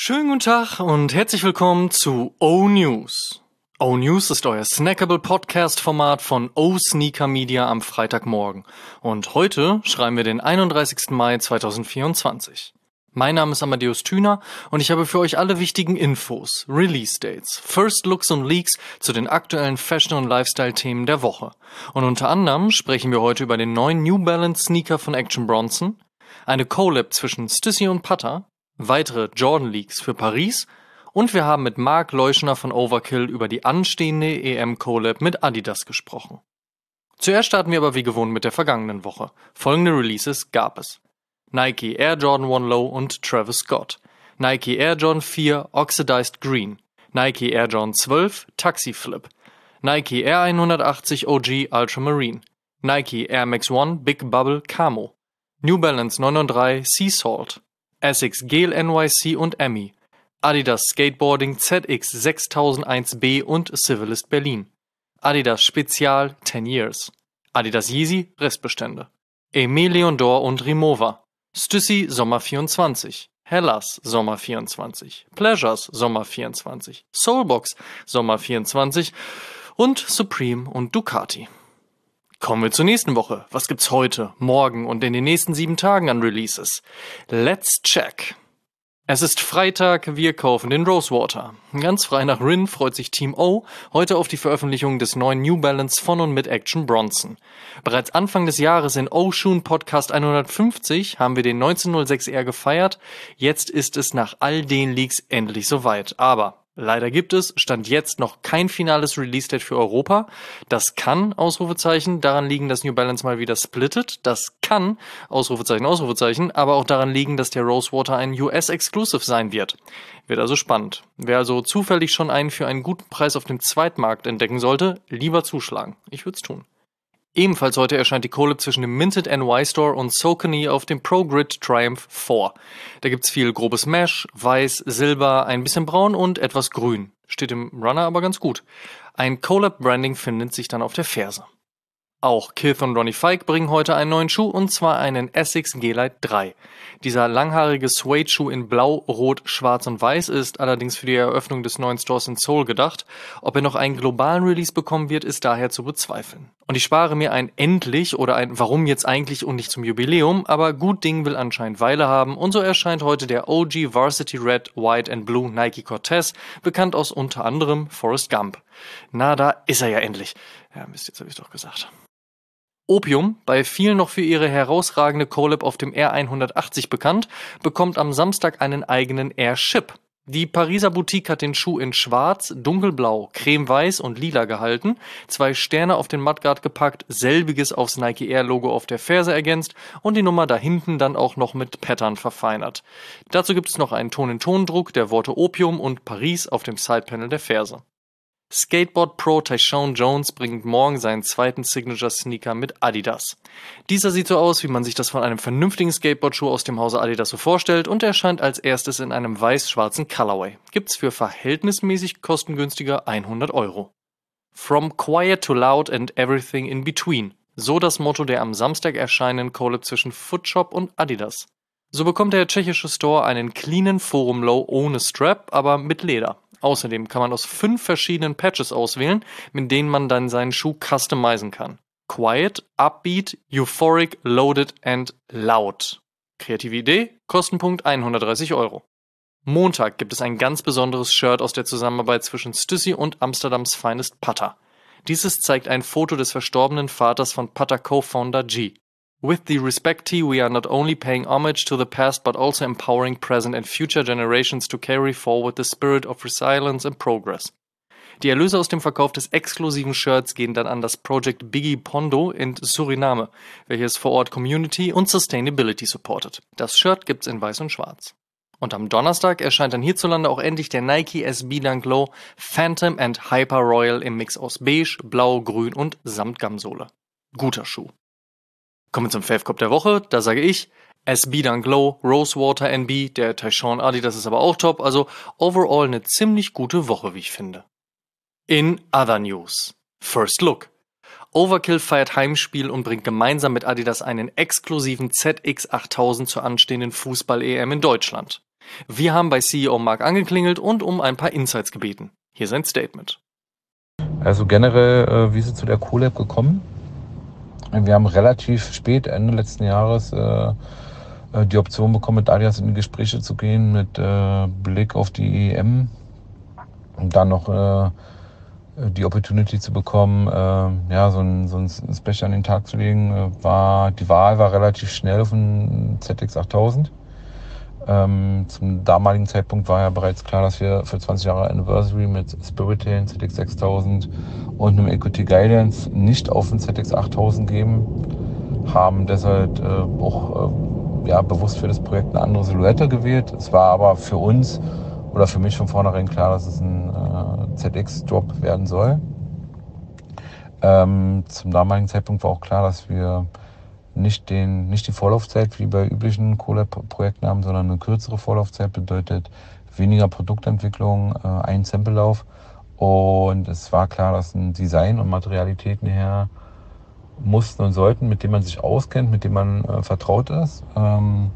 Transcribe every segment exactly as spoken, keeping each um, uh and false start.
Schönen guten Tag und herzlich willkommen zu O-News. O-News ist euer snackable Podcast-Format von O-Sneaker Media am Freitagmorgen. Und heute schreiben wir den einunddreißigsten Mai zweitausendvierundzwanzig. Mein Name ist Amadeus Thüner und ich habe für euch alle wichtigen Infos, Release-Dates, First Looks und Leaks zu den aktuellen Fashion- und Lifestyle-Themen der Woche. Und unter anderem sprechen wir heute über den neuen New Balance Sneaker von Action Bronson, eine Collab zwischen Stussy und Putter, weitere Jordan-Leaks für Paris und wir haben mit Marc Leuschner von Overkill über die anstehende E M-Collab mit Adidas gesprochen. Zuerst starten wir aber wie gewohnt mit der vergangenen Woche. Folgende Releases gab es: Nike Air Jordan One Low und Travis Scott, Nike Air Jordan vier Oxidized Green, Nike Air Jordan zwölf Taxi Flip, Nike Air hundertachtzig O G Ultramarine, Nike Air Max One Big Bubble Camo, New Balance neun null drei Sea Salt, Asics Gel N Y C und Emmy, Adidas Skateboarding Z X sechstausendeins B und Civilist Berlin, Adidas Spezial zehn Years, Adidas Yeezy Restbestände, Aimé Leon Dore und Rimowa, Stussy Sommer vierundzwanzig, Hellas Sommer vierundzwanzig, Pleasures Sommer vierundzwanzig, Soulbox Sommer vierundzwanzig und Supreme und Ducati. Kommen wir zur nächsten Woche. Was gibt's heute, morgen und in den nächsten sieben Tagen an Releases? Let's check. Es ist Freitag, wir kaufen den Rosewater. Ganz frei nach Rin freut sich Team O heute auf die Veröffentlichung des neuen New Balance von und mit Action Bronson. Bereits Anfang des Jahres in O-Shoon Podcast hundertfünfzig haben wir den neunzehnhundertsechs R gefeiert. Jetzt ist es nach all den Leaks endlich soweit. Aber leider gibt es, Stand jetzt, noch kein finales Release-Date für Europa. Das kann, Ausrufezeichen, daran liegen, dass New Balance mal wieder splittet. Das kann, Ausrufezeichen, Ausrufezeichen, aber auch daran liegen, dass der Rosewater ein U S-Exclusive sein wird. Wird also spannend. Wer also zufällig schon einen für einen guten Preis auf dem Zweitmarkt entdecken sollte, lieber zuschlagen. Ich würde es tun. Ebenfalls heute erscheint die Collab zwischen dem Minted N Y Store und Saucony auf dem Pro Grid Triumph vier. Da gibt's viel grobes Mesh, weiß, silber, ein bisschen braun und etwas grün. Steht im Runner aber ganz gut. Ein Collab-Branding findet sich dann auf der Ferse. Auch Kith und Ronnie Fike bringen heute einen neuen Schuh, und zwar einen Asics G-Lite drei. Dieser langhaarige Suede-Schuh in Blau, Rot, Schwarz und Weiß ist allerdings für die Eröffnung des neuen Stores in Seoul gedacht. Ob er noch einen globalen Release bekommen wird, ist daher zu bezweifeln. Und ich spare mir ein Endlich oder ein Warum jetzt eigentlich und nicht zum Jubiläum, aber gut Ding will anscheinend Weile haben, und so erscheint heute der O G Varsity Red, White and Blue Nike Cortez, bekannt aus unter anderem Forrest Gump. Na, da ist er ja endlich. Ja, Mist, jetzt habe ich doch gesagt. Opium, bei vielen noch für ihre herausragende Collab auf dem R hundertachtzig bekannt, bekommt am Samstag einen eigenen Air-Ship. Die Pariser Boutique hat den Schuh in schwarz, dunkelblau, cremeweiß und lila gehalten, zwei Sterne auf den Mudguard gepackt, selbiges aufs Nike Air Logo auf der Ferse ergänzt und die Nummer da hinten dann auch noch mit Pattern verfeinert. Dazu gibt es noch einen Ton-in-Ton-Druck der Worte Opium und Paris auf dem Sidepanel der Ferse. Skateboard Pro Tyshawn Jones bringt morgen seinen zweiten Signature-Sneaker mit Adidas. Dieser sieht so aus, wie man sich das von einem vernünftigen Skateboard-Schuh aus dem Hause Adidas so vorstellt, und erscheint als erstes in einem weiß-schwarzen Colorway. Gibt's für verhältnismäßig kostengünstiger hundert Euro. From Quiet to Loud and Everything in Between. So das Motto der am Samstag erscheinenden Collab zwischen Footshop und Adidas. So bekommt der tschechische Store einen cleanen Forum Low ohne Strap, aber mit Leder. Außerdem kann man aus fünf verschiedenen Patches auswählen, mit denen man dann seinen Schuh customizen kann. Quiet, Upbeat, Euphoric, Loaded and Loud. Kreative Idee, Kostenpunkt hundertdreißig Euro. Montag gibt es ein ganz besonderes Shirt aus der Zusammenarbeit zwischen Stussy und Amsterdams Finest Putter. Dieses zeigt ein Foto des verstorbenen Vaters von Putter Co-Founder G. With the Respect Tee, we are not only paying homage to the past, but also empowering present and future generations to carry forward the spirit of resilience and progress. Die Erlöse aus dem Verkauf des exklusiven Shirts gehen dann an das Project Biggie Pondo in Suriname, welches vor Ort Community und Sustainability supportet. Das Shirt gibt's in weiß und schwarz. Und am Donnerstag erscheint dann hierzulande auch endlich der Nike S B Dunk Low Phantom and Hyper Royal im Mix aus Beige, Blau, Grün und Samtgamsohle. Guter Schuh. Kommen wir zum Fave-Cop der Woche, da sage ich S B Dunk Low, Rosewater N B, der Tyshawn Adidas ist aber auch top, also overall eine ziemlich gute Woche, wie ich finde. In other news. First Look. Overkill feiert Heimspiel und bringt gemeinsam mit Adidas einen exklusiven Z X achttausend zur anstehenden Fußball-E M in Deutschland. Wir haben bei C E O Mark angeklingelt und um ein paar Insights gebeten. Hier sein Statement. Also generell, äh, wie ist es zu der CoLab gekommen? Wir haben relativ spät, Ende letzten Jahres, äh, die Option bekommen, mit Adidas in die Gespräche zu gehen, mit äh, Blick auf die E M. Und dann noch äh, die Opportunity zu bekommen, äh, ja, so ein, so ein Special an den Tag zu legen, war, die Wahl war relativ schnell auf den Z X achttausend. Ähm, zum damaligen Zeitpunkt war ja bereits klar, dass wir für zwanzig Jahre Anniversary mit Spiritain, Z X sechstausend und einem E Q T Guidance nicht auf den Z X achttausend geben, haben deshalb äh, auch äh, ja, bewusst für das Projekt eine andere Silhouette gewählt. Es war aber für uns oder für mich von vornherein klar, dass es ein äh, Z X-Drop werden soll. Ähm, zum damaligen Zeitpunkt war auch klar, dass wir nicht, den, nicht die Vorlaufzeit wie bei üblichen CoLab-Projekten haben, sondern eine kürzere Vorlaufzeit, bedeutet weniger Produktentwicklung, äh, ein Sample-Lauf. Und es war klar, dass ein Design und Materialitäten her mussten und sollten, mit dem man sich auskennt, mit dem man äh, vertraut ist. Ähm,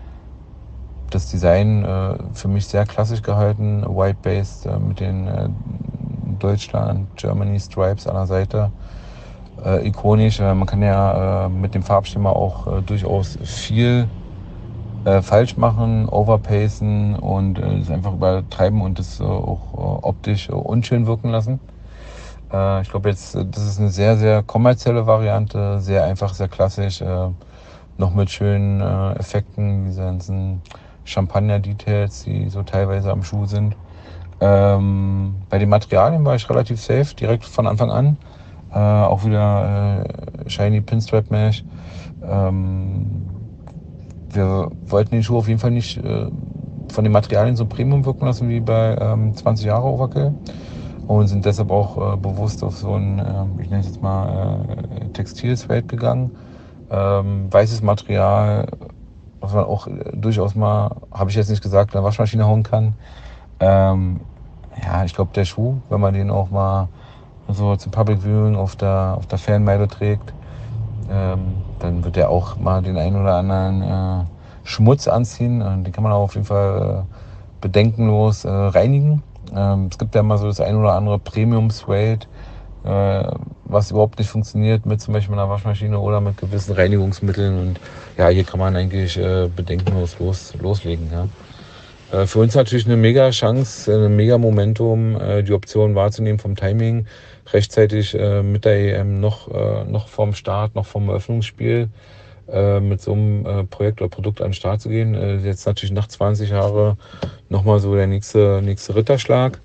das Design äh, für mich sehr klassisch gehalten, white-based, äh, mit den äh, Deutschland, Germany Stripes an der Seite. Äh, ikonisch, äh, man kann ja äh, mit dem Farbschema auch äh, durchaus viel äh, falsch machen, overpacen und äh, es einfach übertreiben und es äh, auch äh, optisch äh, unschön wirken lassen. Äh, ich glaube jetzt, das ist eine sehr, sehr kommerzielle Variante, sehr einfach, sehr klassisch, äh, noch mit schönen äh, Effekten, diese ganzen Champagner-Details, die so teilweise am Schuh sind. Ähm, bei den Materialien war ich relativ safe, direkt von Anfang an. Äh, auch wieder äh, Shiny Pinstripe Mesh. Ähm, wir wollten den Schuh auf jeden Fall nicht äh, von den Materialien so Premium wirken lassen wie bei ähm, zwanzig Jahre Overkill. Und sind deshalb auch äh, bewusst auf so ein, äh, ich nenne es jetzt mal, äh, Textil-Suede gegangen. Ähm, weißes Material, was man auch äh, durchaus mal, habe ich jetzt nicht gesagt, in der Waschmaschine hauen kann. Ähm, ja, ich glaube, der Schuh, wenn man den auch mal so zum Public Viewing auf der, auf der Fanmeile trägt, ähm, dann wird der auch mal den einen oder anderen äh, Schmutz anziehen. Und den kann man auch auf jeden Fall äh, bedenkenlos äh, reinigen. Ähm, es gibt ja mal so das ein oder andere Premium Suede, äh, was überhaupt nicht funktioniert mit zum Beispiel einer Waschmaschine oder mit gewissen Reinigungsmitteln. Und ja, hier kann man eigentlich äh, bedenkenlos los, loslegen. Ja. Äh, für uns natürlich eine mega Chance, ein mega Momentum, äh, die Option wahrzunehmen vom Timing, rechtzeitig äh, mit der E M noch, äh, noch vorm Start, noch vorm Eröffnungsspiel äh, mit so einem äh, Projekt oder Produkt an den Start zu gehen. Äh, jetzt natürlich nach zwanzig Jahren nochmal so der nächste, nächste Ritterschlag.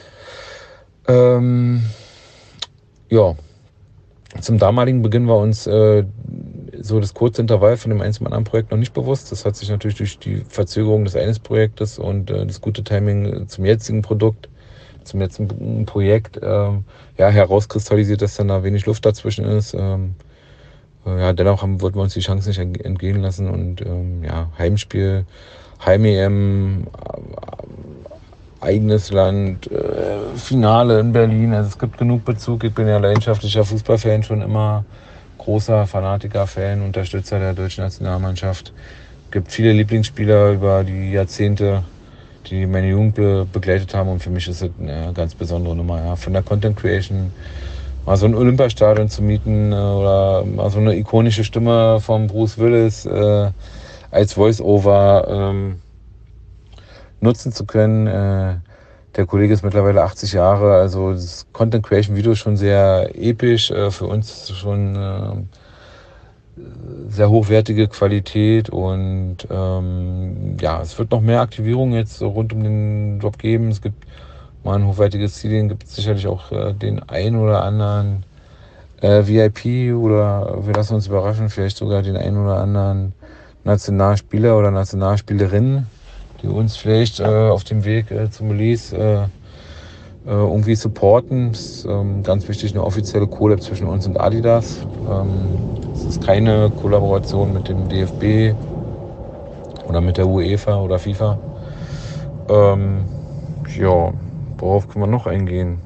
Ähm, ja, zum damaligen Beginn war uns äh, so das kurze Intervall von dem einen zum anderen Projekt noch nicht bewusst. Das hat sich natürlich durch die Verzögerung des eines Projektes und äh, das gute Timing zum jetzigen Produkt, zum jetzigen Projekt äh, ja, herauskristallisiert, dass dann da wenig Luft dazwischen ist. Ähm, äh, ja, dennoch haben, wollten wir uns die Chance nicht entgehen lassen und ähm, ja, Heimspiel, Heim-E M, äh, eigenes Land, äh, Finale in Berlin. Also es gibt genug Bezug. Ich bin ja leidenschaftlicher Fußballfan, schon immer großer Fanatiker-Fan, Unterstützer der deutschen Nationalmannschaft. Es gibt viele Lieblingsspieler über die Jahrzehnte, die meine Jugend be- begleitet haben. Und für mich ist es eine ganz besondere Nummer. Ja. Von der Content Creation, mal so ein Olympiastadion zu mieten äh, oder mal so eine ikonische Stimme von Bruce Willis äh, als Voice-Over ähm, nutzen zu können. Äh, der Kollege ist mittlerweile achtzig Jahre, also das Content Creation Video ist schon sehr episch, äh, für uns schon äh, sehr hochwertige Qualität und ähm, ja, es wird noch mehr Aktivierung jetzt rund um den Job geben. Es gibt mal ein hochwertiges Ziel, gibt es sicherlich auch äh, den einen oder anderen äh, V I P oder wir lassen uns überraschen, vielleicht sogar den einen oder anderen Nationalspieler oder Nationalspielerin, die uns vielleicht äh, auf dem Weg äh, zum Release äh, äh, irgendwie supporten. Es ist ähm, ganz wichtig, eine offizielle Collab zwischen uns und Adidas. Ähm, es ist keine Kollaboration mit dem D F B oder mit der UEFA oder FIFA. Ähm, ja, worauf können wir noch eingehen?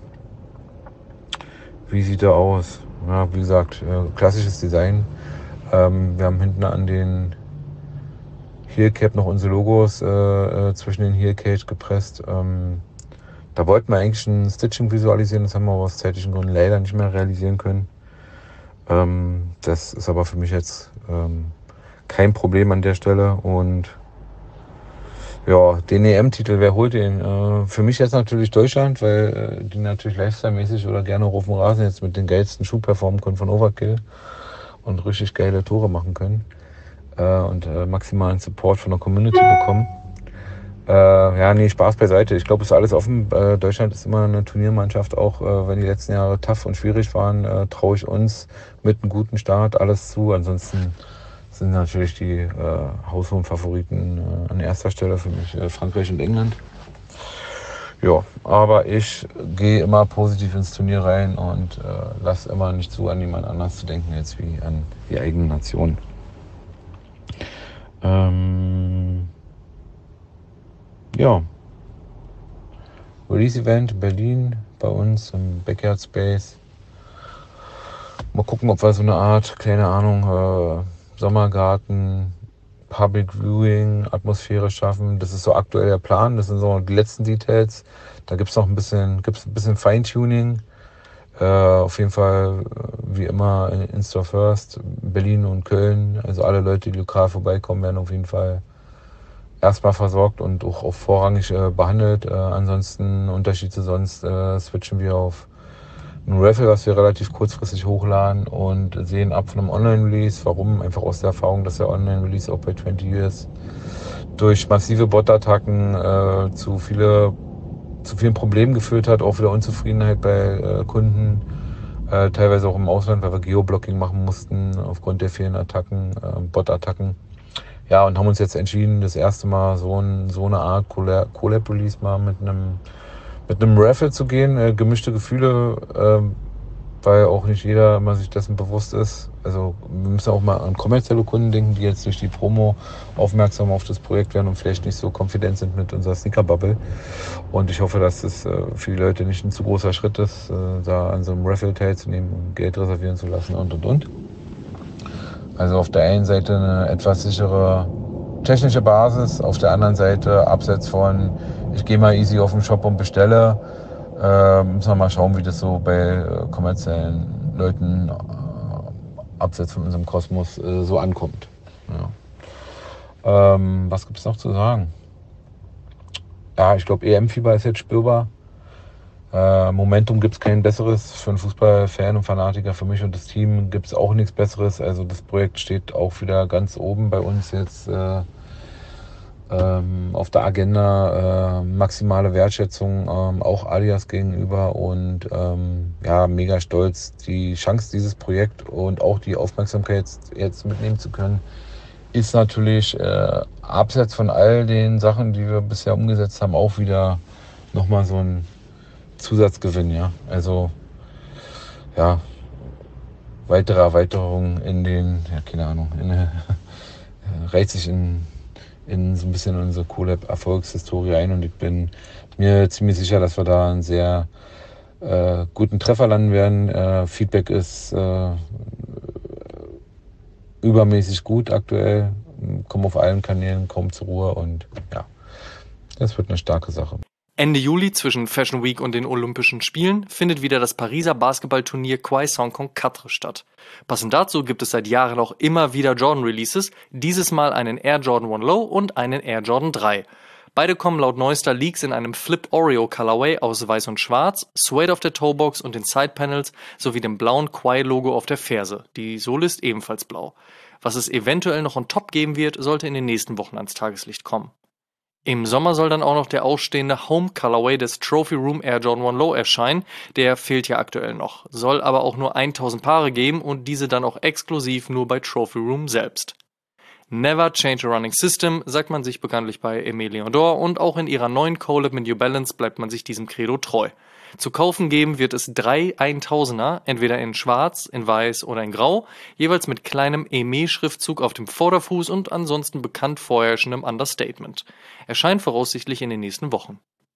Wie sieht er aus? Ja, wie gesagt, äh, klassisches Design. Ähm, wir haben hinten an den Heel Cap noch unsere Logos äh, äh, zwischen den Heel Cage gepresst. Ähm, da wollten wir eigentlich ein Stitching visualisieren, das haben wir aus zeitlichen Gründen leider nicht mehr realisieren können. Ähm, das ist aber für mich jetzt ähm, kein Problem an der Stelle. Und ja, den E M-Titel, wer holt den? Äh, für mich jetzt natürlich Deutschland, weil äh, die natürlich lifestyle-mäßig oder gerne auf dem Rasen jetzt mit den geilsten Schuh performen können von Overkill und richtig geile Tore machen können äh, und äh, maximalen Support von der Community bekommen. Äh, ja, nee, Spaß beiseite. Ich glaube, es ist alles offen. Äh, Deutschland ist immer eine Turniermannschaft, auch äh, wenn die letzten Jahre tough und schwierig waren, äh, traue ich uns mit einem guten Start alles zu. Ansonsten sind natürlich die äh, haushohen Favoriten äh, an erster Stelle für mich äh, Frankreich und England. Ja, aber ich gehe immer positiv ins Turnier rein und äh, lasse immer nicht zu, an jemand anders zu denken, jetzt wie an die eigene Nation. Ähm, ja. Release-Event Berlin bei uns im Backyard Space. Mal gucken, ob wir so eine Art, keine Ahnung, äh, Sommergarten, Public Viewing, Atmosphäre schaffen. Das ist so aktuell der Plan. Das sind so die letzten Details. Da gibt es noch ein bisschen, gibt's ein bisschen Feintuning. Äh, auf jeden Fall, wie immer, in Store First, Berlin und Köln. Also alle Leute, die lokal vorbeikommen, werden auf jeden Fall erstmal versorgt und auch, auch vorrangig äh, behandelt. Äh, ansonsten, Unterschied zu sonst, äh, switchen wir auf ein Raffle, was wir relativ kurzfristig hochladen und sehen ab von einem Online-Release. Warum? Einfach aus der Erfahrung, dass der Online-Release auch bei zwanzig Years durch massive Bot-Attacken äh, zu, viele, zu vielen Problemen geführt hat, auch wieder Unzufriedenheit bei äh, Kunden, äh, teilweise auch im Ausland, weil wir Geoblocking machen mussten aufgrund der vielen Attacken, äh, Bot-Attacken. Ja, und haben uns jetzt entschieden, das erste Mal so, ein, so eine Art Collab-Release mal mit einem mit einem Raffle zu gehen. Äh, gemischte Gefühle, äh, weil auch nicht jeder immer sich dessen bewusst ist. Also wir müssen auch mal an kommerzielle Kunden denken, die jetzt durch die Promo aufmerksam auf das Projekt werden und vielleicht nicht so confident sind mit unserer Sneaker-Bubble. Und ich hoffe, dass das äh, für die Leute nicht ein zu großer Schritt ist, äh, da an so einem Raffle teilzunehmen und Geld reservieren zu lassen und und und. Also auf der einen Seite eine etwas sichere technische Basis, auf der anderen Seite abseits von, ich gehe mal easy auf den Shop und bestelle, äh, müssen wir mal schauen, wie das so bei äh, kommerziellen Leuten äh, abseits von unserem Kosmos äh, so ankommt. Ja. Ähm, was gibt es noch zu sagen? Ja, ich glaube, E M-Fieber ist jetzt spürbar. Äh, Momentum gibt es kein besseres für einen Fußballfan und Fanatiker. Für mich und das Team gibt es auch nichts Besseres. Also das Projekt steht auch wieder ganz oben bei uns jetzt äh, ähm, auf der Agenda. Äh, maximale Wertschätzung ähm, auch Adidas gegenüber und ähm, ja, mega stolz, die Chance dieses Projekt und auch die Aufmerksamkeit jetzt, jetzt mitnehmen zu können, ist natürlich äh, abseits von all den Sachen, die wir bisher umgesetzt haben, auch wieder nochmal so ein Zusatzgewinn, ja. Also, ja, weitere Erweiterung in den, ja, keine Ahnung, in, äh, reiht sich in, in so ein bisschen unsere Collab-Erfolgshistorie ein und ich bin mir ziemlich sicher, dass wir da einen sehr äh, guten Treffer landen werden. Äh, Feedback ist äh, übermäßig gut aktuell, kommen auf allen Kanälen kaum zur Ruhe und ja, das wird eine starke Sache. Ende Juli zwischen Fashion Week und den Olympischen Spielen findet wieder das Pariser Basketballturnier Kweisongkong Quatre statt. Passend dazu gibt es seit Jahren auch immer wieder Jordan-Releases, dieses Mal einen Air Jordan One Low und einen Air Jordan drei. Beide kommen laut neuester Leaks in einem Flip Oreo Colorway aus Weiß und Schwarz, Suede auf der Toebox und den Sidepanels sowie dem blauen Quai-Logo auf der Ferse. Die Sohle ist ebenfalls blau. Was es eventuell noch on top geben wird, sollte in den nächsten Wochen ans Tageslicht kommen. Im Sommer soll dann auch noch der ausstehende Home Colorway des Trophy Room Air Jordan One Low erscheinen. Der fehlt ja aktuell noch, soll aber auch nur tausend Paare geben und diese dann auch exklusiv nur bei Trophy Room selbst. Never change a running system, sagt man sich bekanntlich bei Aimé Leon und auch in ihrer neuen Collab mit New Balance bleibt man sich diesem Credo treu. Zu kaufen geben wird es drei Tausender, entweder in schwarz, in weiß oder in grau, jeweils mit kleinem Aimé-Schriftzug auf dem Vorderfuß und ansonsten bekannt vorherrschendem Understatement. Erscheint voraussichtlich in den nächsten Wochen.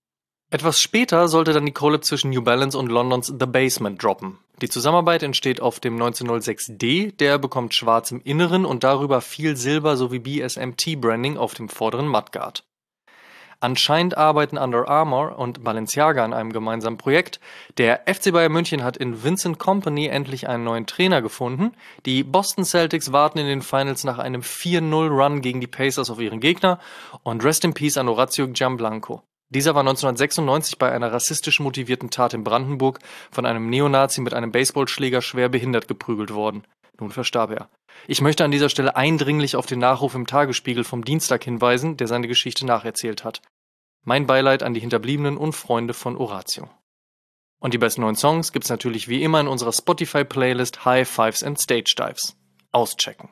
Etwas später sollte dann die Collab zwischen New Balance und Londons The Basement droppen. Die Zusammenarbeit entsteht auf dem neunzehnhundertsechs D, der bekommt schwarz im Inneren und darüber viel Silber sowie B S M T-Branding auf dem vorderen Mudguard. Anscheinend arbeiten Under Armour und Balenciaga an einem gemeinsamen Projekt. Der F C Bayern München hat in Vincent Kompany endlich einen neuen Trainer gefunden. Die Boston Celtics warten in den Finals nach einem vier null Run gegen die Pacers auf ihren Gegner. Und Rest in Peace an Orazio Gianblanco. Dieser war neunzehnhundertsechsundneunzig bei einer rassistisch motivierten Tat in Brandenburg von einem Neonazi mit einem Baseballschläger schwer behindert geprügelt worden. Nun verstarb er. Ich möchte an dieser Stelle eindringlich auf den Nachruf im Tagesspiegel vom Dienstag hinweisen, der seine Geschichte nacherzählt hat. Mein Beileid an die Hinterbliebenen und Freunde von Orazio. Und die besten neuen Songs gibt's natürlich wie immer in unserer Spotify-Playlist High Fives and Stage Dives. Auschecken.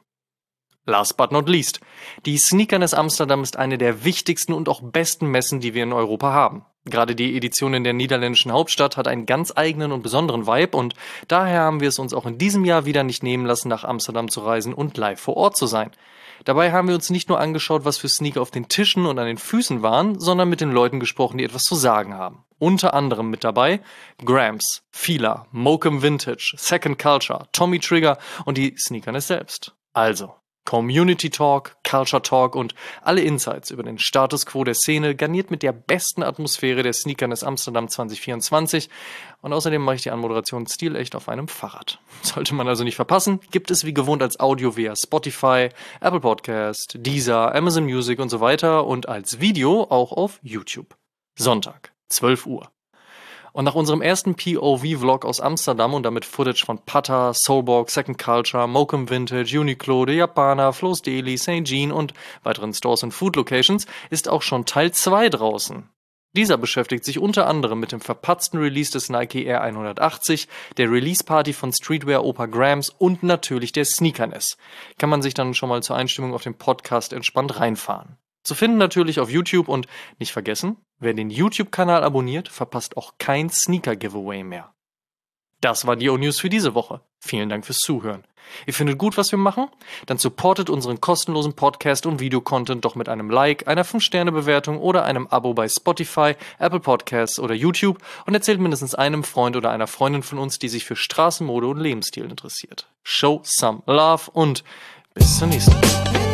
Last but not least. Die Sneakerness Amsterdam ist eine der wichtigsten und auch besten Messen, die wir in Europa haben. Gerade die Edition in der niederländischen Hauptstadt hat einen ganz eigenen und besonderen Vibe und daher haben wir es uns auch in diesem Jahr wieder nicht nehmen lassen, nach Amsterdam zu reisen und live vor Ort zu sein. Dabei haben wir uns nicht nur angeschaut, was für Sneaker auf den Tischen und an den Füßen waren, sondern mit den Leuten gesprochen, die etwas zu sagen haben. Unter anderem mit dabei Grams, Fila, Mokum Vintage, Second Culture, Tommy Trigger und die Sneakerness selbst. Also Community Talk, Culture Talk und alle Insights über den Status Quo der Szene, garniert mit der besten Atmosphäre der Sneakerness Amsterdam zwanzig vierundzwanzig. Und außerdem mache ich die Anmoderation stilecht auf einem Fahrrad. Sollte man also nicht verpassen, gibt es wie gewohnt als Audio via Spotify, Apple Podcast, Deezer, Amazon Music und so weiter und als Video auch auf YouTube. Sonntag, zwölf Uhr. Und nach unserem ersten P O V-Vlog aus Amsterdam und damit Footage von Pata, Soulborg, Second Culture, Mokum Vintage, Uniqlo, De Japaner, Flo's Deli, Saint Jean und weiteren Stores und Food Locations ist auch schon Teil zwei draußen. Dieser beschäftigt sich unter anderem mit dem verpatzten Release des Nike Air hundertachtzig, der Release-Party von Streetwear-Opa Grams und natürlich der Sneakerness. Kann man sich dann schon mal zur Einstimmung auf den Podcast entspannt reinfahren. Zu finden natürlich auf YouTube und nicht vergessen, wer den YouTube-Kanal abonniert, verpasst auch kein Sneaker-Giveaway mehr. Das war die O-News für diese Woche. Vielen Dank fürs Zuhören. Ihr findet gut, was wir machen? Dann supportet unseren kostenlosen Podcast und Videocontent doch mit einem Like, einer fünf Sterne Bewertung oder einem Abo bei Spotify, Apple Podcasts oder YouTube und erzählt mindestens einem Freund oder einer Freundin von uns, die sich für Straßenmode und Lebensstil interessiert. Show some love und bis zur nächsten Woche.